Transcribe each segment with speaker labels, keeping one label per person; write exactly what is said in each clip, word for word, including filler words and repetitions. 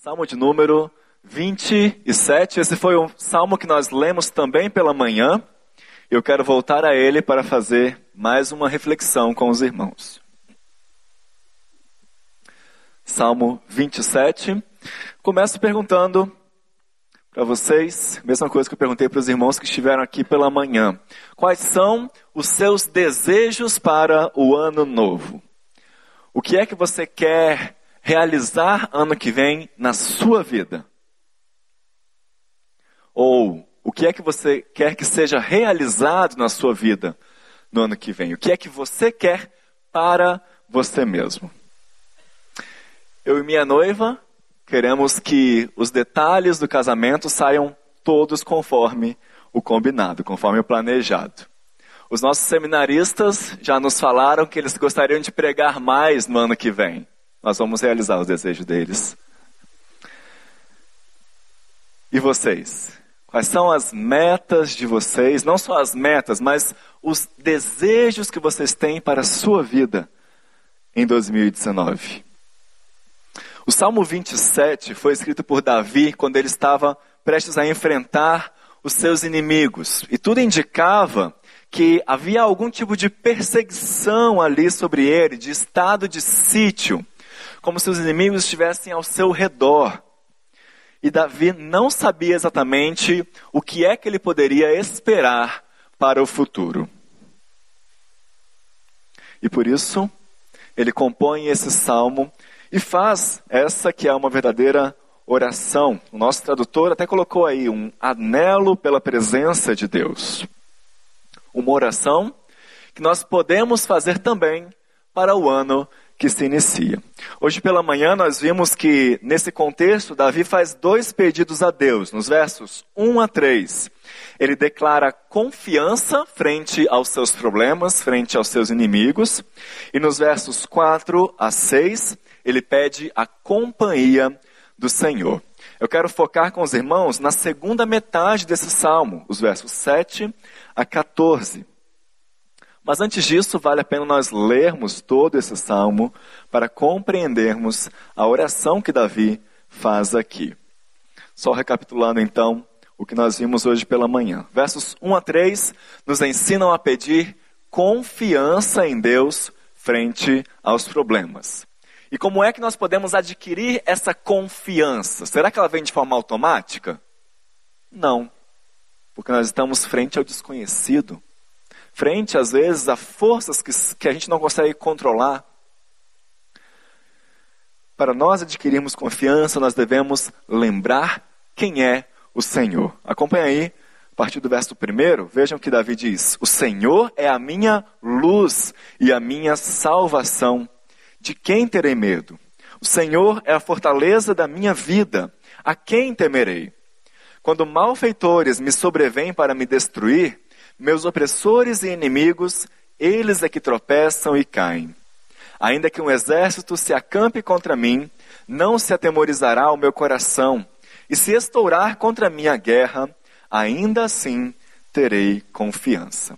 Speaker 1: Salmo de número vinte e sete, esse foi um salmo que nós lemos também pela manhã. Eu quero voltar a ele para fazer mais uma reflexão com os irmãos. Salmo vinte e sete, começo perguntando para vocês, mesma coisa que eu perguntei para os irmãos que estiveram aqui pela manhã. Quais são os seus desejos para o ano novo? O que é que você quer realizar ano que vem na sua vida? Ou o que é que você quer que seja realizado na sua vida no ano que vem? O que é que você quer para você mesmo? Eu e minha noiva queremos que os detalhes do casamento saiam todos conforme o combinado, conforme o planejado. Os nossos seminaristas já nos falaram que eles gostariam de pregar mais no ano que vem. Nós vamos realizar os desejos deles. E vocês? Quais são as metas de vocês? Não só as metas, mas os desejos que vocês têm para a sua vida em dois mil e dezenove. O Salmo vinte e sete foi escrito por Davi quando ele estava prestes a enfrentar os seus inimigos. E tudo indicava que havia algum tipo de perseguição ali sobre ele, de estado de sítio, como se os inimigos estivessem ao seu redor. E Davi não sabia exatamente o que é que ele poderia esperar para o futuro. E por isso, ele compõe esse salmo e faz essa que é uma verdadeira oração. O nosso tradutor até colocou aí um anelo pela presença de Deus. Uma oração que nós podemos fazer também para o ano que se inicia. Hoje pela manhã nós vimos que nesse contexto Davi faz dois pedidos a Deus. Nos versos um a três, ele declara confiança frente aos seus problemas, frente aos seus inimigos. E nos versos quatro a seis, ele pede a companhia do Senhor. Eu quero focar com os irmãos na segunda metade desse salmo, os versos sete a quatorze. Mas antes disso, vale a pena nós lermos todo esse salmo para compreendermos a oração que Davi faz aqui. Só recapitulando então o que nós vimos hoje pela manhã. Versos um a três nos ensinam a pedir confiança em Deus frente aos problemas. E como é que nós podemos adquirir essa confiança? Será que ela vem de forma automática? Não, porque nós estamos frente ao desconhecido. Frente, às vezes, a forças que, que a gente não consegue controlar. Para nós adquirirmos confiança, nós devemos lembrar quem é o Senhor. Acompanhe aí, a partir do verso primeiro, vejam o que Davi diz. O Senhor é a minha luz e a minha salvação. De quem terei medo? O Senhor é a fortaleza da minha vida. A quem temerei? Quando malfeitores me sobrevêm para me destruir, meus opressores e inimigos, eles é que tropeçam e caem. Ainda que um exército se acampe contra mim, não se atemorizará o meu coração. E se estourar contra mim a guerra, ainda assim terei confiança.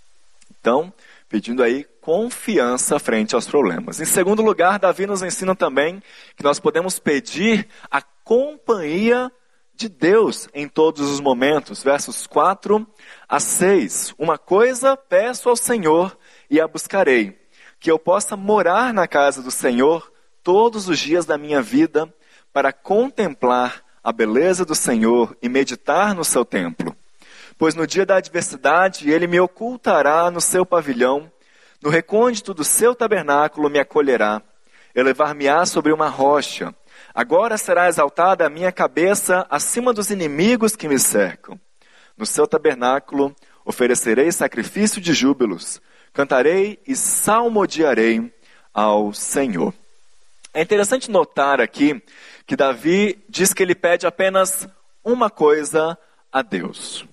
Speaker 1: Então, pedindo aí confiança frente aos problemas. Em segundo lugar, Davi nos ensina também que nós podemos pedir a companhia de Deus em todos os momentos. Versos quatro a seis. Uma coisa peço ao Senhor e a buscarei, que eu possa morar na casa do Senhor todos os dias da minha vida, para contemplar a beleza do Senhor e meditar no seu templo. Pois no dia da adversidade ele me ocultará no seu pavilhão, no recôndito do seu tabernáculo me acolherá, elevar-me-á sobre uma rocha. Agora será exaltada a minha cabeça acima dos inimigos que me cercam. No seu tabernáculo oferecerei sacrifício de júbilos, cantarei e salmodiarei ao Senhor. É interessante notar aqui que Davi diz que ele pede apenas uma coisa a Deus.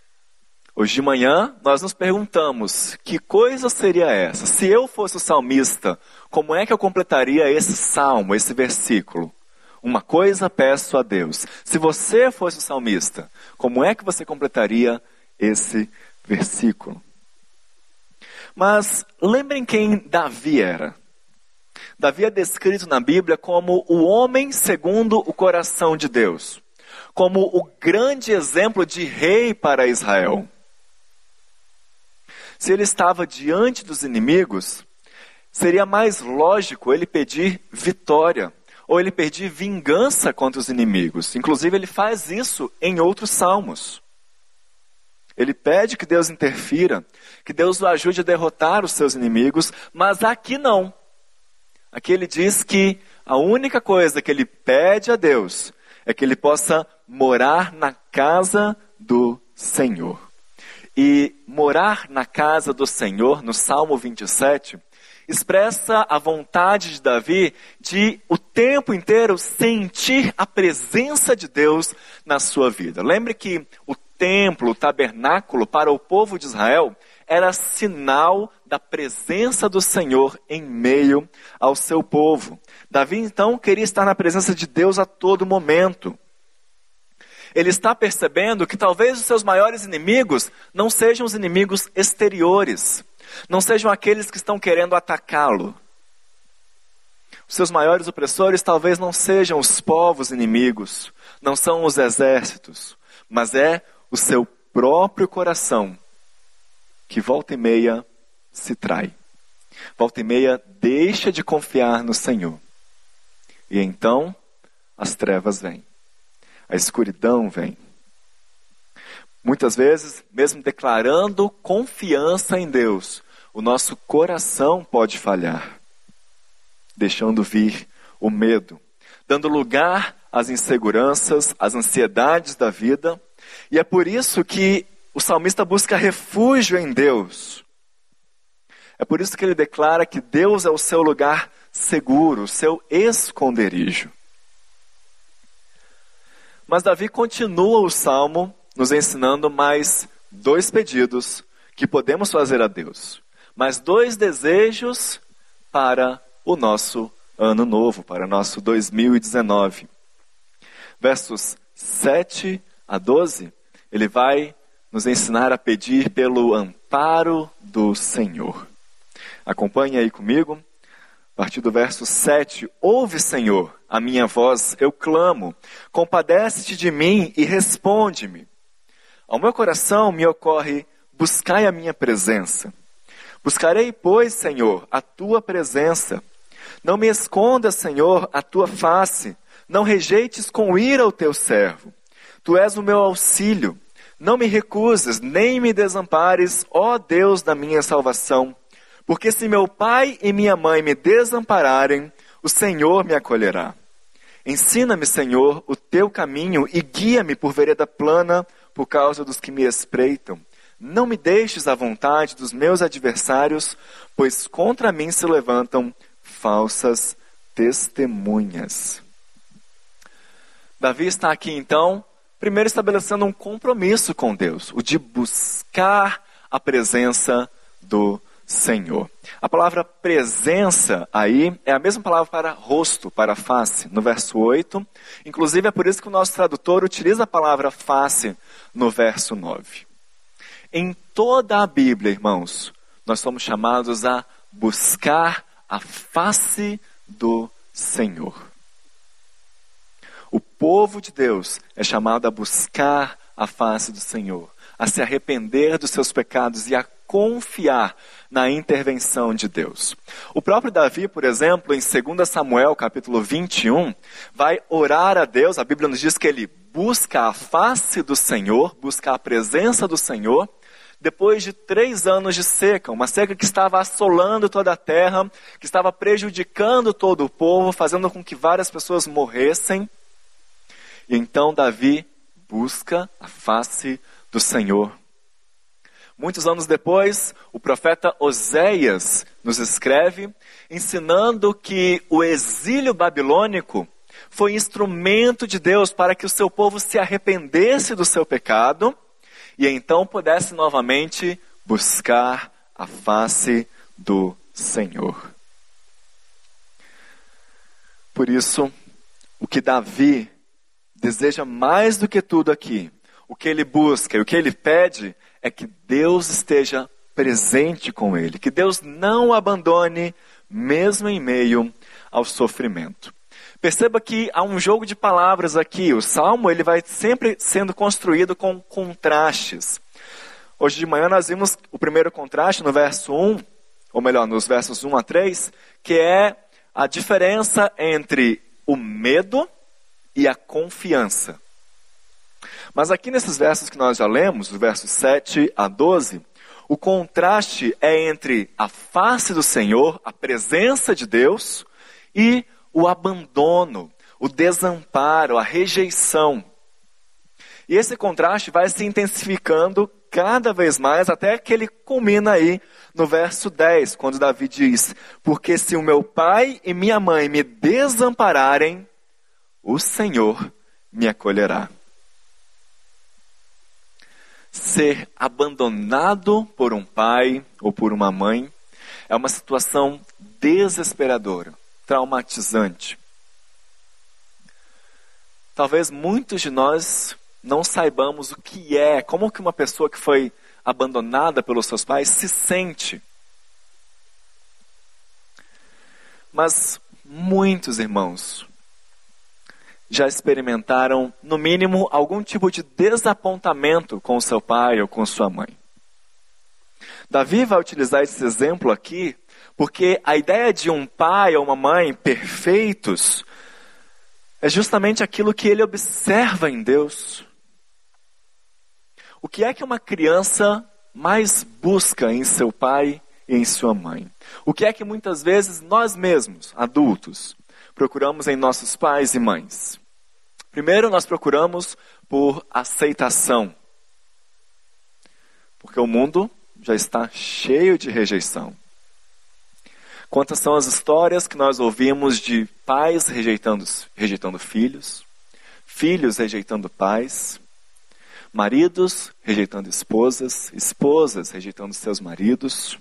Speaker 1: Hoje de manhã nós nos perguntamos, que coisa seria essa? Se eu fosse o salmista, como é que eu completaria esse salmo, esse versículo? Uma coisa peço a Deus. Se você fosse o salmista, como é que você completaria esse versículo? Mas lembrem quem Davi era. Davi é descrito na Bíblia como o homem segundo o coração de Deus, como o grande exemplo de rei para Israel. Se ele estava diante dos inimigos, seria mais lógico ele pedir vitória, ou ele pedir vingança contra os inimigos. Inclusive, ele faz isso em outros salmos. Ele pede que Deus interfira, que Deus o ajude a derrotar os seus inimigos, mas aqui não. Aqui ele diz que a única coisa que ele pede a Deus é que ele possa morar na casa do Senhor. E morar na casa do Senhor, no Salmo vinte e sete, expressa a vontade de Davi de o tempo inteiro sentir a presença de Deus na sua vida. Lembre que o templo, o tabernáculo para o povo de Israel era sinal da presença do Senhor em meio ao seu povo. Davi então queria estar na presença de Deus a todo momento. Ele está percebendo que talvez os seus maiores inimigos não sejam os inimigos exteriores, não sejam aqueles que estão querendo atacá-lo. Os seus maiores opressores talvez não sejam os povos inimigos, não são os exércitos, mas é o seu próprio coração que volta e meia se trai. Volta e meia deixa de confiar no Senhor. E então as trevas vêm. A escuridão vem. Muitas vezes, mesmo declarando confiança em Deus, o nosso coração pode falhar, deixando vir o medo, dando lugar às inseguranças, às ansiedades da vida. E é por isso que o salmista busca refúgio em Deus. É por isso que ele declara que Deus é o seu lugar seguro, o seu esconderijo. Mas Davi continua o salmo nos ensinando mais dois pedidos que podemos fazer a Deus. Mais dois desejos para o nosso ano novo, para o nosso dois mil e dezenove. Versos sete a doze, ele vai nos ensinar a pedir pelo amparo do Senhor. Acompanhe aí comigo. A partir do verso sete, ouve, Senhor, a minha voz, eu clamo, compadece-te de mim e responde-me. Ao meu coração me ocorre, buscai a minha presença. Buscarei, pois, Senhor, a tua presença. Não me escondas, Senhor, a tua face, não rejeites com ira o teu servo. Tu és o meu auxílio, não me recuses, nem me desampares, ó Deus da minha salvação. Porque se meu pai e minha mãe me desampararem, o Senhor me acolherá. Ensina-me, Senhor, o teu caminho e guia-me por vereda plana por causa dos que me espreitam. Não me deixes à vontade dos meus adversários, pois contra mim se levantam falsas testemunhas. Davi está aqui então, primeiro estabelecendo um compromisso com Deus, o de buscar a presença do Senhor. A palavra presença aí é a mesma palavra para rosto, para face, no verso oito. Inclusive é por isso que o nosso tradutor utiliza a palavra face no verso nove. Em toda a Bíblia, irmãos, nós somos chamados a buscar a face do Senhor. O povo de Deus é chamado a buscar a face do Senhor, a se arrepender dos seus pecados e a confiar na intervenção de Deus. O próprio Davi, por exemplo, em dois Samuel, capítulo vinte e um, vai orar a Deus. A Bíblia nos diz que ele busca a face do Senhor, busca a presença do Senhor, depois de três anos de seca, uma seca que estava assolando toda a terra, que estava prejudicando todo o povo, fazendo com que várias pessoas morressem. E então Davi busca a face do Senhor. Muitos anos depois, o profeta Oséias nos escreve, ensinando que o exílio babilônico foi instrumento de Deus para que o seu povo se arrependesse do seu pecado e então pudesse novamente buscar a face do Senhor. Por isso, o que Davi deseja mais do que tudo aqui, o que ele busca e o que ele pede é que Deus esteja presente com ele, que Deus não o abandone mesmo em meio ao sofrimento. Perceba que há um jogo de palavras aqui. O Salmo ele vai sempre sendo construído com contrastes. Hoje de manhã nós vimos o primeiro contraste no verso um, ou melhor, nos versos um a três, que é a diferença entre o medo e a confiança. Mas aqui nesses versos que nós já lemos, os versos sete a doze, o contraste é entre a face do Senhor, a presença de Deus, e o abandono, o desamparo, a rejeição. E esse contraste vai se intensificando cada vez mais, até que ele culmina aí no verso dez, quando Davi diz: porque se o meu pai e minha mãe me desampararem, o Senhor me acolherá. Ser abandonado por um pai ou por uma mãe é uma situação desesperadora, traumatizante. Talvez muitos de nós não saibamos o que é, como que uma pessoa que foi abandonada pelos seus pais se sente. Mas muitos irmãos já experimentaram, no mínimo, algum tipo de desapontamento com o seu pai ou com sua mãe. Davi vai utilizar esse exemplo aqui porque a ideia de um pai ou uma mãe perfeitos é justamente aquilo que ele observa em Deus. O que é que uma criança mais busca em seu pai e em sua mãe? O que é que muitas vezes nós mesmos, adultos, procuramos em nossos pais e mães? Primeiro, nós procuramos por aceitação. Porque o mundo já está cheio de rejeição. Quantas são as histórias que nós ouvimos de pais rejeitando, rejeitando filhos, filhos rejeitando pais, maridos rejeitando esposas, esposas rejeitando seus maridos.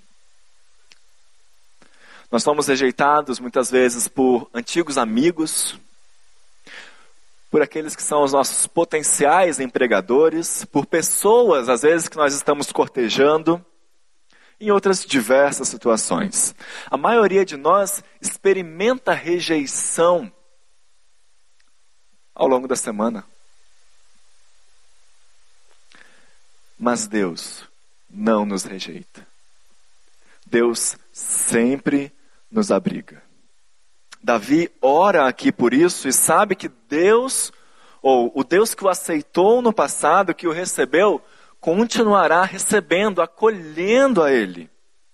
Speaker 1: Nós somos rejeitados muitas vezes por antigos amigos, por aqueles que são os nossos potenciais empregadores, por pessoas, às vezes, que nós estamos cortejando, em outras diversas situações. A maioria de nós experimenta rejeição ao longo da semana. Mas Deus não nos rejeita. Deus sempre nos abriga. Davi ora aqui por isso e sabe que Deus, ou o Deus que o aceitou no passado, que o recebeu, continuará recebendo, acolhendo a ele.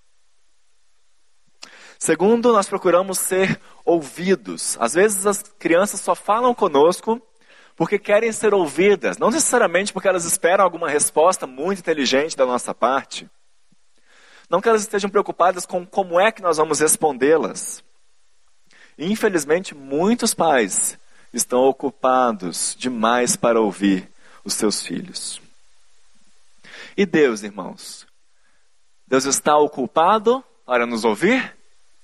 Speaker 1: Segundo, nós procuramos ser ouvidos. Às vezes as crianças só falam conosco porque querem ser ouvidas, não necessariamente porque elas esperam alguma resposta muito inteligente da nossa parte. Não que elas estejam preocupadas com como é que nós vamos respondê-las. Infelizmente, muitos pais estão ocupados demais para ouvir os seus filhos. E Deus, irmãos? Deus está ocupado para nos ouvir?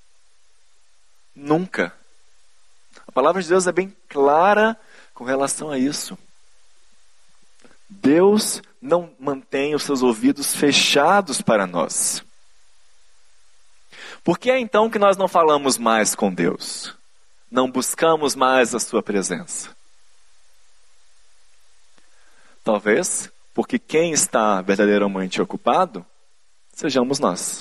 Speaker 1: Nunca. A palavra de Deus é bem clara com relação a isso. Deus não mantém os seus ouvidos fechados para nós. Por que é então que nós não falamos mais com Deus? Não buscamos mais a sua presença? Talvez porque quem está verdadeiramente ocupado sejamos nós,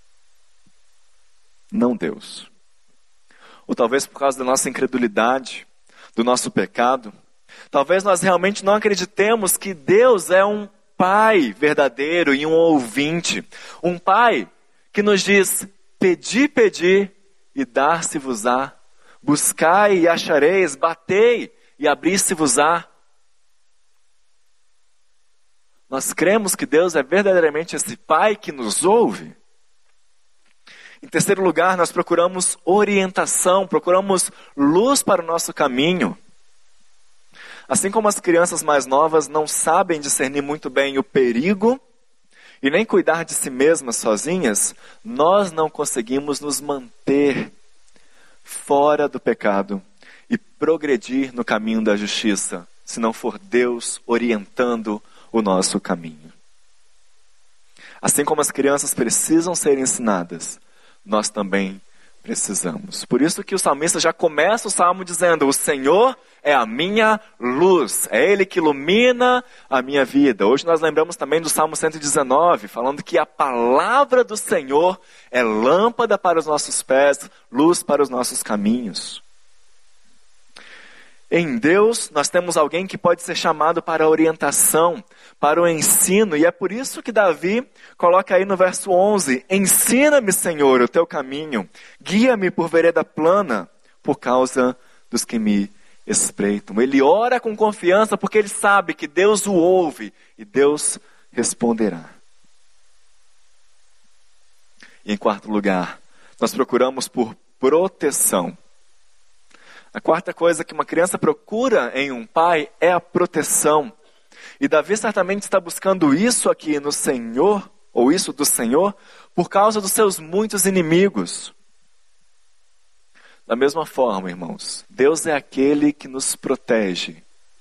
Speaker 1: não Deus. Ou talvez por causa da nossa incredulidade, do nosso pecado. Talvez nós realmente não acreditemos que Deus é um Pai verdadeiro e um ouvinte. Um Pai que nos diz: pedi, pedi e dar-se-vos-á. Buscai e achareis, batei e abrir-se-vos-á. Nós cremos que Deus é verdadeiramente esse Pai que nos ouve. Em terceiro lugar, nós procuramos orientação, procuramos luz para o nosso caminho. Assim como as crianças mais novas não sabem discernir muito bem o perigo e nem cuidar de si mesmas sozinhas, nós não conseguimos nos manter fora do pecado e progredir no caminho da justiça, se não for Deus orientando o nosso caminho. Assim como as crianças precisam ser ensinadas, nós também precisamos. Por isso que o salmista já começa o salmo dizendo: o Senhor é a minha luz, é Ele que ilumina a minha vida. Hoje nós lembramos também do Salmo cento e dezenove, falando que a palavra do Senhor é lâmpada para os nossos pés, luz para os nossos caminhos. Em Deus, nós temos alguém que pode ser chamado para a orientação, para o ensino, e é por isso que Davi coloca aí no verso onze: ensina-me, Senhor, o teu caminho, guia-me por vereda plana, por causa dos que me espreitam. Ele ora com confiança porque ele sabe que Deus o ouve e Deus responderá. E em quarto lugar, nós procuramos por proteção. A quarta coisa que uma criança procura em um pai é a proteção. E Davi certamente está buscando isso aqui no Senhor, ou isso do Senhor, por causa dos seus muitos inimigos. Da mesma forma, irmãos, Deus é aquele que nos protege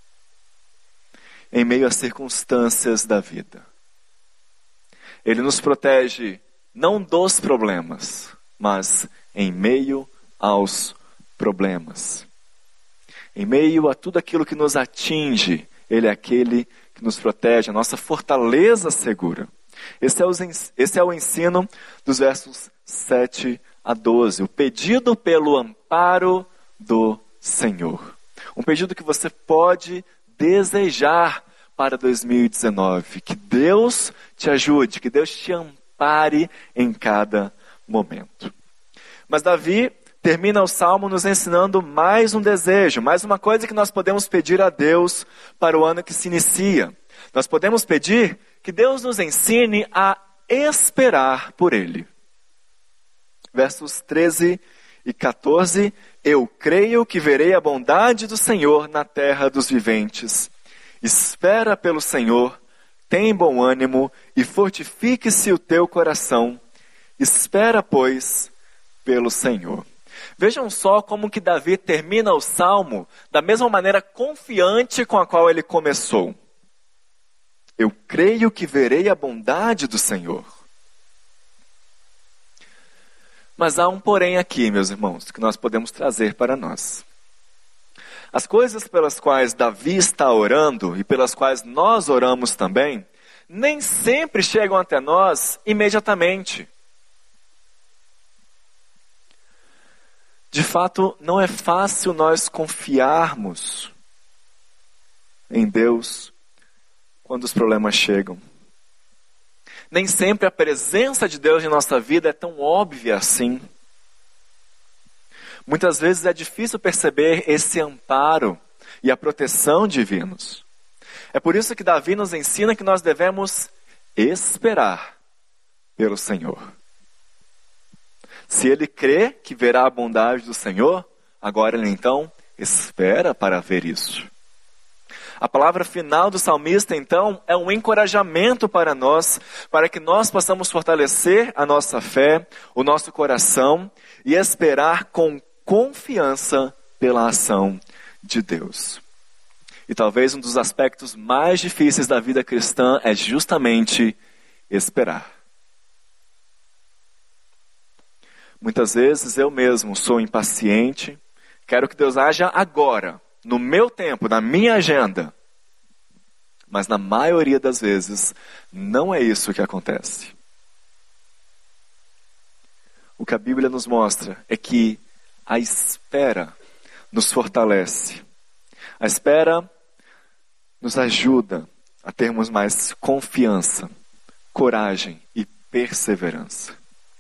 Speaker 1: em meio às circunstâncias da vida. Ele nos protege não dos problemas, mas em meio aos problemas. Em meio a tudo aquilo que nos atinge, Ele é aquele que nos protege, a nossa fortaleza segura. Esse é, os, esse é o ensino dos versos sete a doze. O pedido pelo amparo do Senhor. Um pedido que você pode desejar para dois mil e dezenove. Que Deus te ajude, que Deus te ampare em cada momento. Mas Davi termina o Salmo nos ensinando mais um desejo, mais uma coisa que nós podemos pedir a Deus para o ano que se inicia. Nós podemos pedir que Deus nos ensine a esperar por Ele. Versos treze e quatorze, eu creio que verei a bondade do Senhor na terra dos viventes. Espera pelo Senhor, tem bom ânimo e fortifique-se o teu coração. Espera, pois, pelo Senhor. Vejam só como que Davi termina o Salmo da mesma maneira confiante com a qual ele começou. Eu creio que verei a bondade do Senhor. Mas há um porém aqui, meus irmãos, que nós podemos trazer para nós. As coisas pelas quais Davi está orando e pelas quais nós oramos também, nem sempre chegam até nós imediatamente. De fato, não é fácil nós confiarmos em Deus quando os problemas chegam. Nem sempre a presença de Deus em nossa vida é tão óbvia assim. Muitas vezes é difícil perceber esse amparo e a proteção divinos. É por isso que Davi nos ensina que nós devemos esperar pelo Senhor. Se ele crê que verá a bondade do Senhor, agora ele então espera para ver isso. A palavra final do salmista, então, é um encorajamento para nós, para que nós possamos fortalecer a nossa fé, o nosso coração e esperar com confiança pela ação de Deus. E talvez um dos aspectos mais difíceis da vida cristã é justamente esperar. Muitas vezes eu mesmo sou impaciente, quero que Deus haja agora, no meu tempo, na minha agenda. Mas na maioria das vezes, não é isso que acontece. O que a Bíblia nos mostra é que a espera nos fortalece. A espera nos ajuda a termos mais confiança, coragem e perseverança.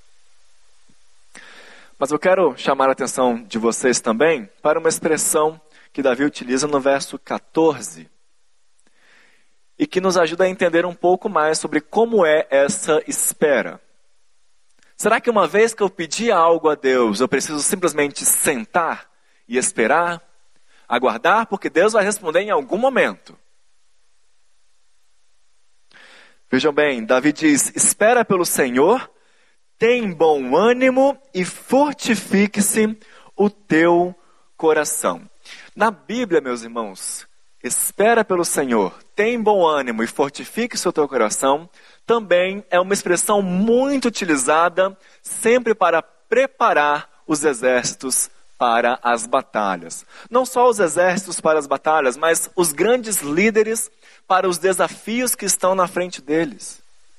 Speaker 1: Mas eu quero chamar a atenção de vocês também para uma expressão que Davi utiliza no verso quatorze e que nos ajuda a entender um pouco mais sobre como é essa espera. Será que uma vez que eu pedi algo a Deus, eu preciso simplesmente sentar e esperar, aguardar, porque Deus vai responder em algum momento? Vejam bem, Davi diz, espera pelo Senhor, tem bom ânimo e fortifique-se o teu coração. Na Bíblia, meus irmãos, espera pelo Senhor, tem bom ânimo e fortifique-se o teu coração, também é uma expressão muito utilizada sempre para preparar os exércitos para as batalhas. Não só os exércitos para as batalhas, mas os grandes líderes para os desafios que estão na frente deles.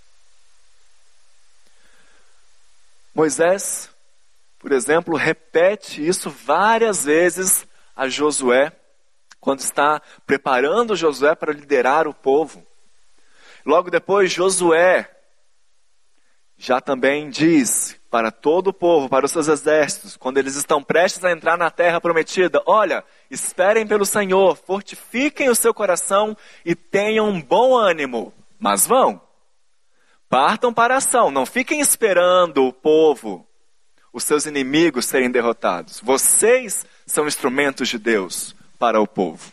Speaker 1: Moisés, por exemplo, repete isso várias vezes a Josué, quando está preparando Josué para liderar o povo. Logo depois, Josué já também diz para todo o povo, para os seus exércitos, quando eles estão prestes a entrar na terra prometida: olha, esperem pelo Senhor, fortifiquem o seu coração e tenham um bom ânimo, mas vão. Partam para a ação, não fiquem esperando o povo, os seus inimigos serem derrotados. Vocês são instrumentos de Deus para o povo.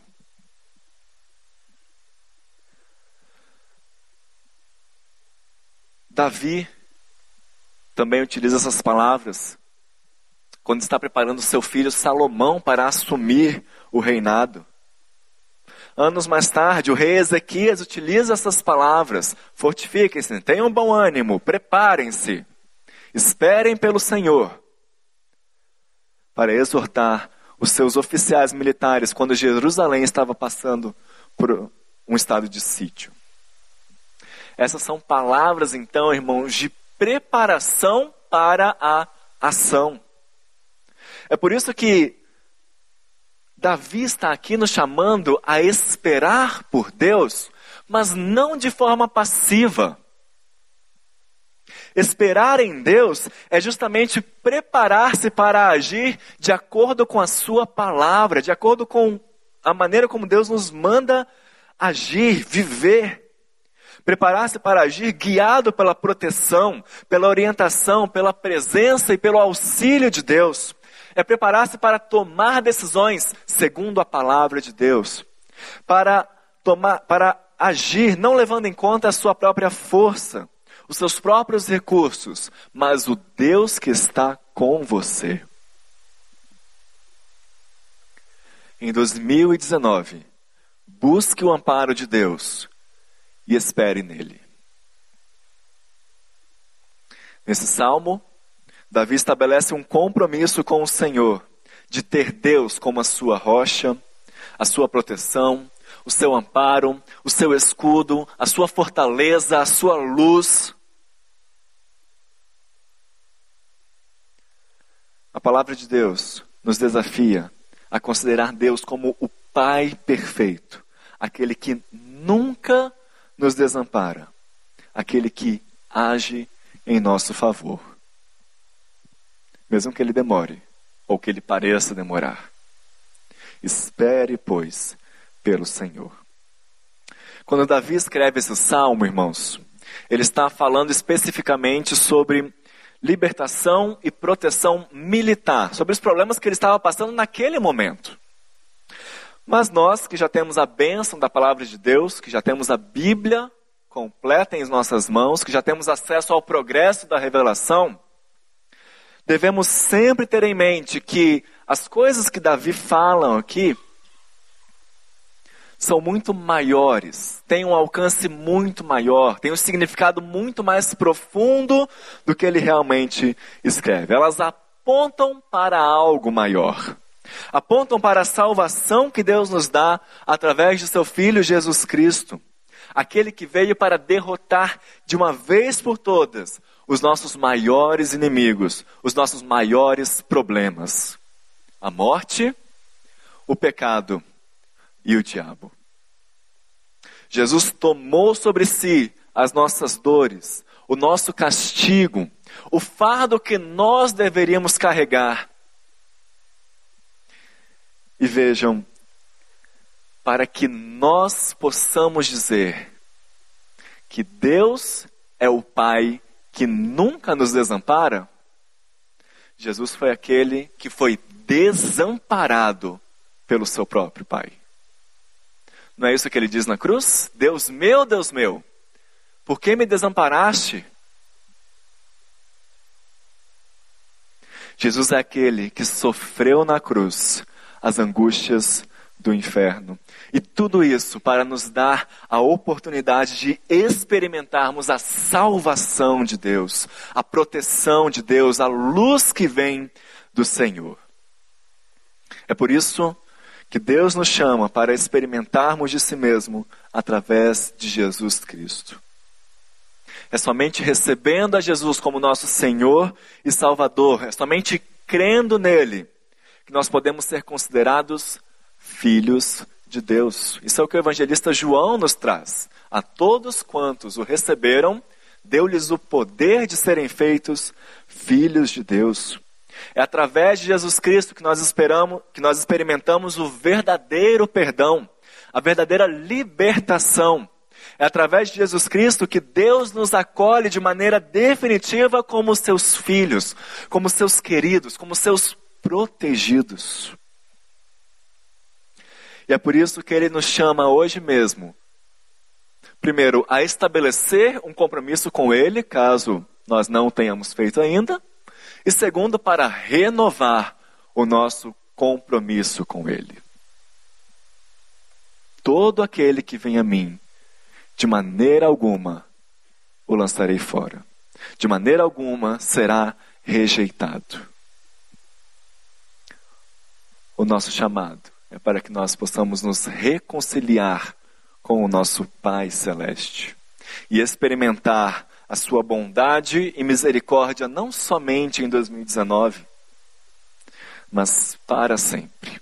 Speaker 1: Davi também utiliza essas palavras quando está preparando seu filho Salomão para assumir o reinado. Anos mais tarde, o rei Ezequias utiliza essas palavras: fortifiquem-se, tenham bom ânimo, preparem-se, esperem pelo Senhor, para exortar os seus oficiais militares quando Jerusalém estava passando por um estado de sítio. Essas são palavras, então, irmãos, de preparação para a ação. É por isso que Davi está aqui nos chamando a esperar por Deus, mas não de forma passiva. Esperar em Deus é justamente preparar-se para agir de acordo com a sua palavra, de acordo com a maneira como Deus nos manda agir, viver. Preparar-se para agir guiado pela proteção, pela orientação, pela presença e pelo auxílio de Deus. É preparar-se para tomar decisões segundo a palavra de Deus. Para, tomar, para agir não levando em conta a sua própria força, os seus próprios recursos, mas o Deus que está com você. Em dois mil e dezenove, busque o amparo de Deus e espere nele. Nesse salmo, Davi estabelece um compromisso com o Senhor, de ter Deus como a sua rocha, a sua proteção, o seu amparo, o seu escudo, a sua fortaleza, a sua luz. A palavra de Deus nos desafia a considerar Deus como o Pai perfeito, aquele que nunca nos desampara, aquele que age em nosso favor. Mesmo que ele demore, ou que ele pareça demorar. Espere, pois, pelo Senhor. Quando Davi escreve esse salmo, irmãos, ele está falando especificamente sobre libertação e proteção militar, sobre os problemas que ele estava passando naquele momento. Mas nós que já temos a bênção da palavra de Deus, que já temos a Bíblia completa em nossas mãos, que já temos acesso ao progresso da revelação, devemos sempre ter em mente que as coisas que Davi fala aqui são muito maiores, têm um alcance muito maior, têm um significado muito mais profundo do que ele realmente escreve. Elas apontam para algo maior. Apontam para a salvação que Deus nos dá através de seu Filho Jesus Cristo. Aquele que veio para derrotar de uma vez por todas os nossos maiores inimigos, os nossos maiores problemas. A morte, o pecado e o diabo. Jesus tomou sobre si as nossas dores, o nosso castigo, o fardo que nós deveríamos carregar. E vejam, para que nós possamos dizer que Deus é o Pai que nunca nos desampara, Jesus foi aquele que foi desamparado pelo seu próprio Pai. Não é isso que ele diz na cruz? Deus meu, Deus meu, por que me desamparaste? Jesus é aquele que sofreu na cruz as angústias do inferno. E tudo isso para nos dar a oportunidade de experimentarmos a salvação de Deus, a proteção de Deus, a luz que vem do Senhor. É por isso que Deus nos chama para experimentarmos de si mesmo através de Jesus Cristo. É somente recebendo a Jesus como nosso Senhor e Salvador, é somente crendo nele, que nós podemos ser considerados filhos de Deus. Isso é o que o evangelista João nos traz. A todos quantos o receberam, deu-lhes o poder de serem feitos filhos de Deus. É através de Jesus Cristo que nós esperamos, que nós experimentamos o verdadeiro perdão, a verdadeira libertação. É através de Jesus Cristo que Deus nos acolhe de maneira definitiva como seus filhos, como seus queridos, como seus protegidos. E é por isso que Ele nos chama hoje mesmo, primeiro, a estabelecer um compromisso com Ele, caso nós não tenhamos feito ainda, e segundo, para renovar o nosso compromisso com Ele. Todo aquele que vem a mim, de maneira alguma o lançarei fora. De maneira alguma será rejeitado. O nosso chamado é para que nós possamos nos reconciliar com o nosso Pai Celeste e experimentar a sua bondade e misericórdia não somente em dois mil e dezenove, mas para sempre.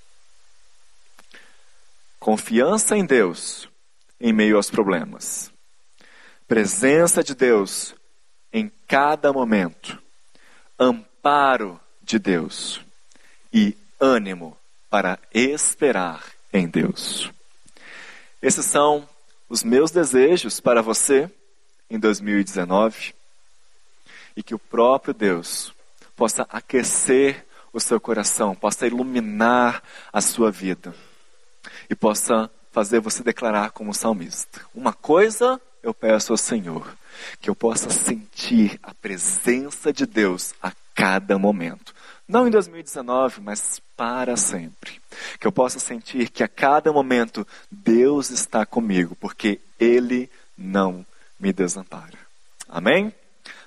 Speaker 1: Confiança em Deus em meio aos problemas. Presença de Deus em cada momento. Amparo de Deus. E ânimo para esperar em Deus. Esses são os meus desejos para você em dois mil e dezenove. E que o próprio Deus possa aquecer o seu coração, possa iluminar a sua vida. E possa fazer você declarar como salmista: uma coisa eu peço ao Senhor, que eu possa sentir a presença de Deus a cada momento. Não em dois mil e dezenove, mas para sempre. Que eu possa sentir que a cada momento Deus está comigo, porque Ele não me desampara. Amém?